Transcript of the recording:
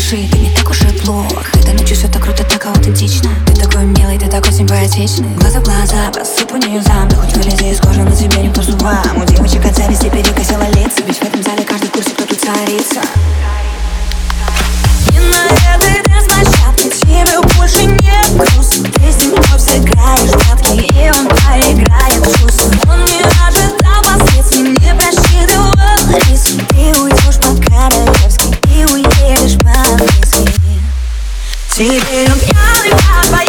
спеши, ты не так уж и плохо. Этой ночью все так круто, так аутентично. Ты такой милый, ты такой симпатичный. Глаза в глаза, посыпу не зам. Ты хоть вылези из кожи, на тебе никто зубам. У девочек от зависти перекосило лица. Ведь в этом зале каждый в курсе, кто тут царица. И на этой танцплощадке тебе больше не грустно. Ты с ним вновь сыграешь прятки, и он поиграет в чувства. Он не ожидал последствий, не просчитывал риск. Ты уйдешь по-королевски и уедешь по-английски. Теперь он пьяный,